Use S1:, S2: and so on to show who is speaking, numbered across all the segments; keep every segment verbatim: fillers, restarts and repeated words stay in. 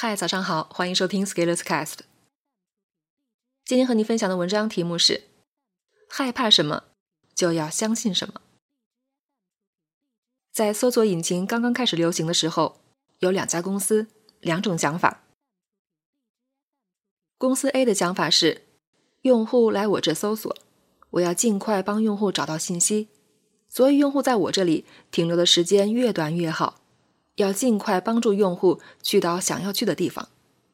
S1: 嗨，早上好，欢迎收听 Scalers Cast。 今天和你分享的文章题目是害怕什么就要相信什么。在搜索引擎刚刚开始流行的时候，有两家公司，两种讲法。公司 A 的讲法是，用户来我这搜索，我要尽快帮用户找到信息，所以用户在我这里停留的时间越短越好，要尽快帮助用户去到想要去的地方。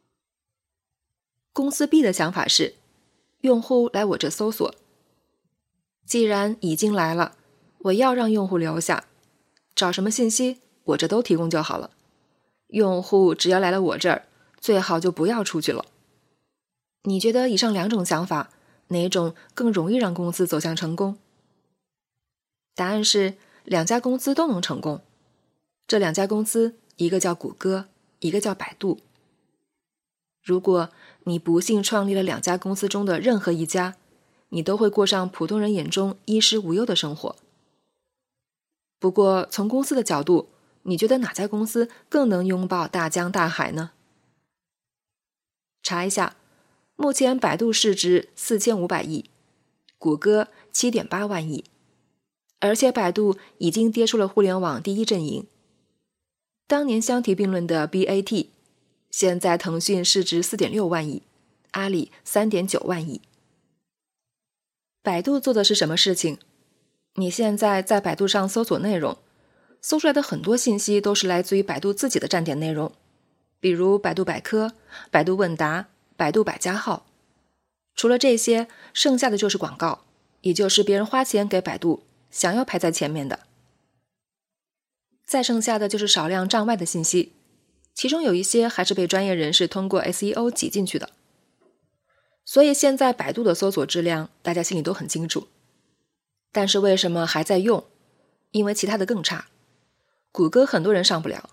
S1: 公司 B 的想法是，用户来我这搜索，既然已经来了，我要让用户留下，找什么信息我这都提供就好了，用户只要来了我这儿，最好就不要出去了。你觉得以上两种想法，哪种更容易让公司走向成功？答案是两家公司都能成功。这两家公司，一个叫谷歌，一个叫百度。如果你不幸创立了两家公司中的任何一家，你都会过上普通人眼中衣食无忧的生活。不过从公司的角度，你觉得哪家公司更能拥抱大江大海呢？查一下，目前百度市值四千五百亿，谷歌 七点八万亿，而且百度已经跌出了互联网第一阵营。当年相提并论的 B A T， 现在腾讯市值 四点六万亿，阿里 三点九万亿。百度做的是什么事情？你现在在百度上搜索内容，搜出来的很多信息都是来自于百度自己的站点内容，比如百度百科、百度问答、百度百家号。除了这些，剩下的就是广告，也就是别人花钱给百度，想要排在前面的。再剩下的就是少量账外的信息，其中有一些还是被专业人士通过 S E O 挤进去的。所以现在百度的搜索质量大家心里都很清楚，但是为什么还在用？因为其他的更差，谷歌很多人上不了。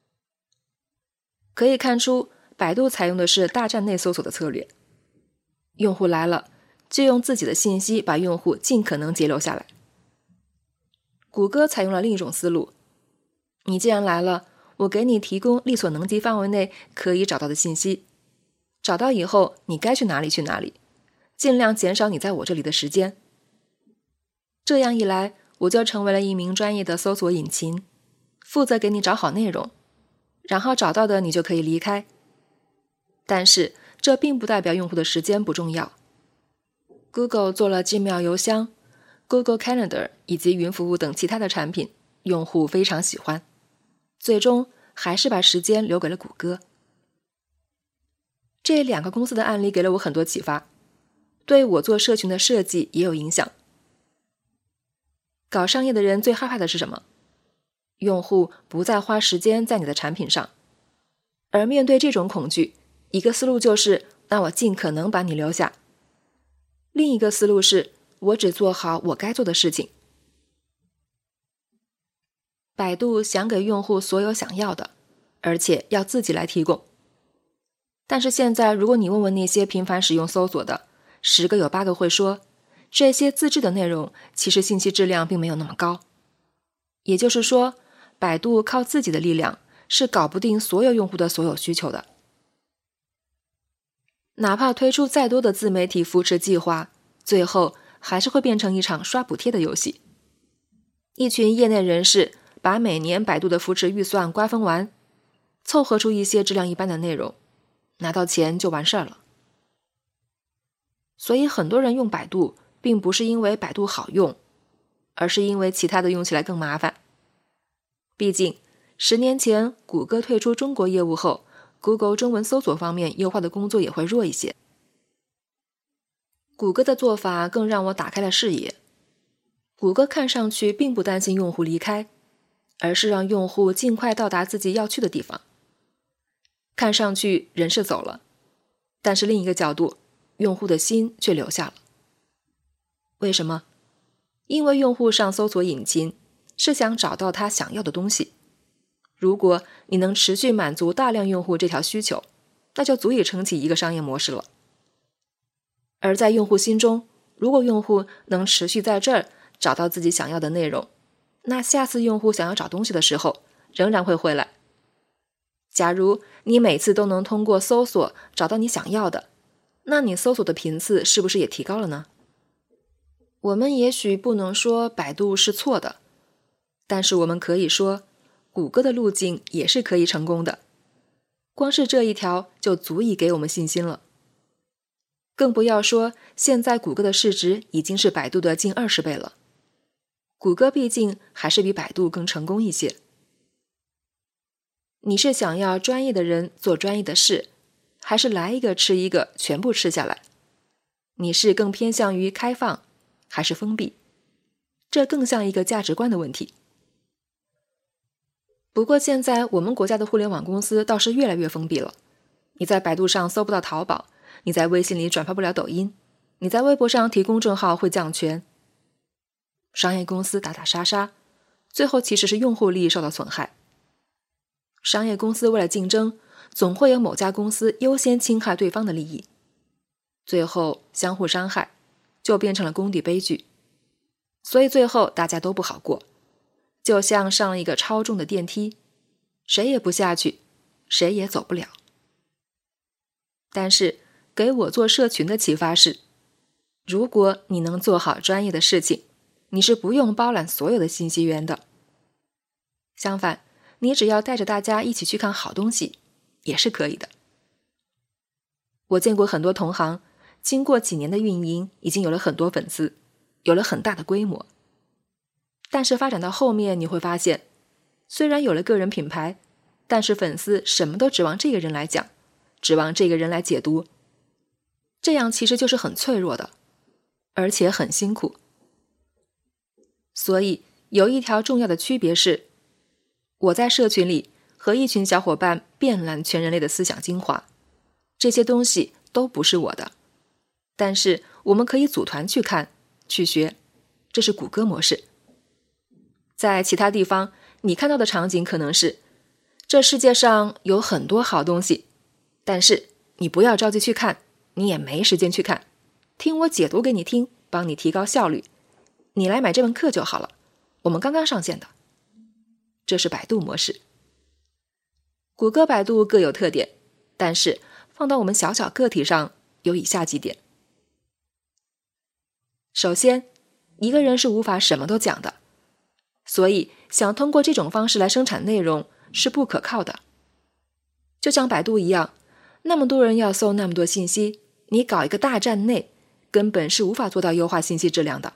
S1: 可以看出，百度采用的是大站内搜索的策略，用户来了就用自己的信息把用户尽可能截留下来。谷歌采用了另一种思路，你既然来了，我给你提供力所能及范围内可以找到的信息，找到以后你该去哪里去哪里，尽量减少你在我这里的时间。这样一来，我就成为了一名专业的搜索引擎，负责给你找好内容，然后找到的你就可以离开。但是这并不代表用户的时间不重要。Google 做了 Gmail 邮箱、Google Calendar 以及云服务等其他的产品，用户非常喜欢，最终还是把时间留给了谷歌。这两个公司的案例给了我很多启发，对我做社群的设计也有影响。搞商业的人最害怕的是什么？用户不再花时间在你的产品上。而面对这种恐惧，一个思路就是，那我尽可能把你留下。另一个思路是，我只做好我该做的事情。百度想给用户所有想要的，而且要自己来提供。但是现在如果你问问那些频繁使用搜索的，十个有八个会说，这些自制的内容其实信息质量并没有那么高。也就是说，百度靠自己的力量是搞不定所有用户的所有需求的。哪怕推出再多的自媒体扶持计划，最后还是会变成一场刷补贴的游戏。一群业内人士把每年百度的扶持预算瓜分完，凑合出一些质量一般的内容，拿到钱就完事儿了。所以很多人用百度并不是因为百度好用，而是因为其他的用起来更麻烦。毕竟十年前谷歌退出中国业务后， Google 中文搜索方面优化的工作也会弱一些。谷歌的做法更让我打开了视野。谷歌看上去并不担心用户离开，而是让用户尽快到达自己要去的地方。看上去人是走了，但是另一个角度，用户的心却留下了。为什么？因为用户上搜索引擎是想找到他想要的东西。如果你能持续满足大量用户这条需求，那就足以撑起一个商业模式了。而在用户心中，如果用户能持续在这儿找到自己想要的内容，那下次用户想要找东西的时候，仍然会回来。 假如你每次都能通过搜索找到你想要的，那你搜索的频次是不是也提高了呢？我们也许不能说百度是错的，但是我们可以说，谷歌的路径也是可以成功的。光是这一条就足以给我们信心了。更不要说现在谷歌的市值已经是百度的近二十倍了。谷歌毕竟还是比百度更成功一些。你是想要专业的人做专业的事，还是来一个吃一个全部吃下来？你是更偏向于开放还是封闭？这更像一个价值观的问题。不过现在我们国家的互联网公司倒是越来越封闭了。你在百度上搜不到淘宝，你在微信里转发不了抖音，你在微博上提公众号会降权。商业公司打打杀杀，最后其实是用户利益受到损害。商业公司为了竞争，总会有某家公司优先侵害对方的利益，最后相互伤害，就变成了公敌悲剧。所以最后大家都不好过，就像上了一个超重的电梯，谁也不下去，谁也走不了。但是给我做社群的启发是，如果你能做好专业的事情，你是不用包揽所有的信息源的。相反，你只要带着大家一起去看好东西，也是可以的。我见过很多同行，经过几年的运营，已经有了很多粉丝，有了很大的规模。但是发展到后面，你会发现，虽然有了个人品牌，但是粉丝什么都指望这个人来讲，指望这个人来解读，这样其实就是很脆弱的，而且很辛苦。所以有一条重要的区别是，我在社群里和一群小伙伴遍览全人类的思想精华，这些东西都不是我的，但是我们可以组团去看去学，这是谷歌模式。在其他地方你看到的场景可能是，这世界上有很多好东西，但是你不要着急去看，你也没时间去看，听我解读给你听，帮你提高效率，你来买这门课就好了，我们刚刚上线的。这是百度模式。谷歌、百度各有特点，但是放到我们小小个体上有以下几点。首先，一个人是无法什么都讲的，所以想通过这种方式来生产内容是不可靠的。就像百度一样，那么多人要搜那么多信息，你搞一个大站内，根本是无法做到优化信息质量的。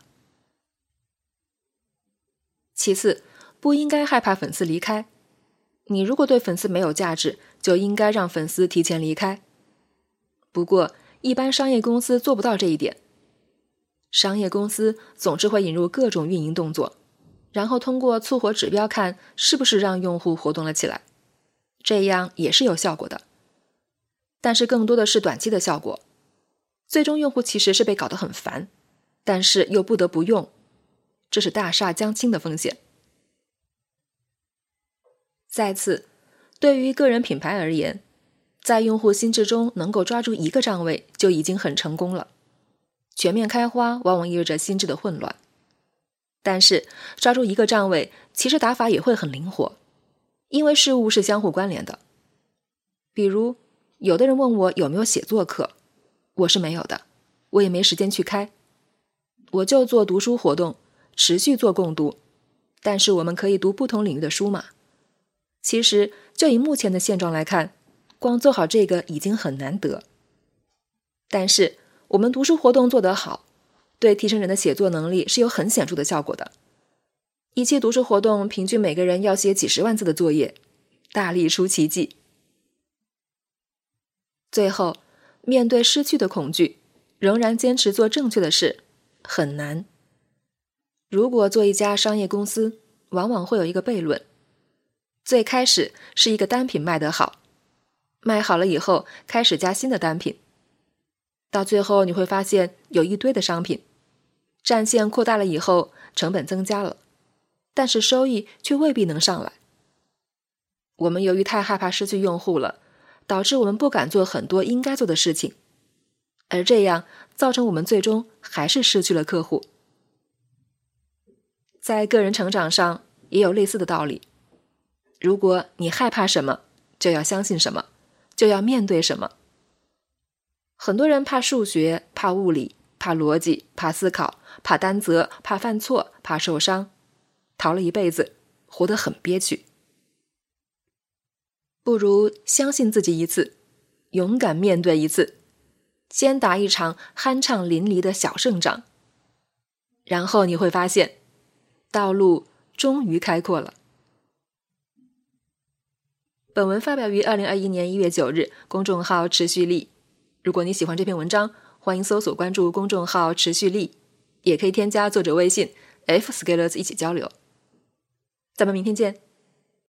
S1: 其次，不应该害怕粉丝离开。你如果对粉丝没有价值，就应该让粉丝提前离开。不过，一般商业公司做不到这一点。商业公司总是会引入各种运营动作，然后通过促活指标看是不是让用户活动了起来，这样也是有效果的。但是更多的是短期的效果，最终用户其实是被搞得很烦，但是又不得不用，这是大厦将倾的风险。再次，对于个人品牌而言，在用户心智中能够抓住一个站位就已经很成功了。全面开花往往意味着心智的混乱，但是抓住一个站位，其实打法也会很灵活，因为事物是相互关联的。比如，有的人问我有没有写作课，我是没有的，我也没时间去开，我就做读书活动，持续做共读，但是我们可以读不同领域的书嘛。其实就以目前的现状来看，光做好这个已经很难得。但是我们读书活动做得好，对提升人的写作能力是有很显著的效果的。一期读书活动平均每个人要写几十万字的作业，大力出奇迹。最后，面对失去的恐惧，仍然坚持做正确的事，很难。如果做一家商业公司，往往会有一个悖论。最开始是一个单品卖得好，卖好了以后开始加新的单品，到最后你会发现有一堆的商品，战线扩大了以后成本增加了，但是收益却未必能上来。我们由于太害怕失去用户了，导致我们不敢做很多应该做的事情，而这样造成我们最终还是失去了客户。在个人成长上也有类似的道理。如果你害怕什么， 就要相信什么，就要面对什么。很多人怕数学，怕物理，怕逻辑，怕思考，怕担责，怕犯错，怕受伤，逃了一辈子，活得很憋屈。不如相信自己一次，勇敢面对一次，先打一场酣畅淋漓的小胜仗，然后你会发现，道路终于开阔了。本文发表于二零二一年一月九日，公众号持续力。如果你喜欢这篇文章，欢迎搜索关注公众号持续力，也可以添加作者微信 F Scalers 一起交流。咱们明天见。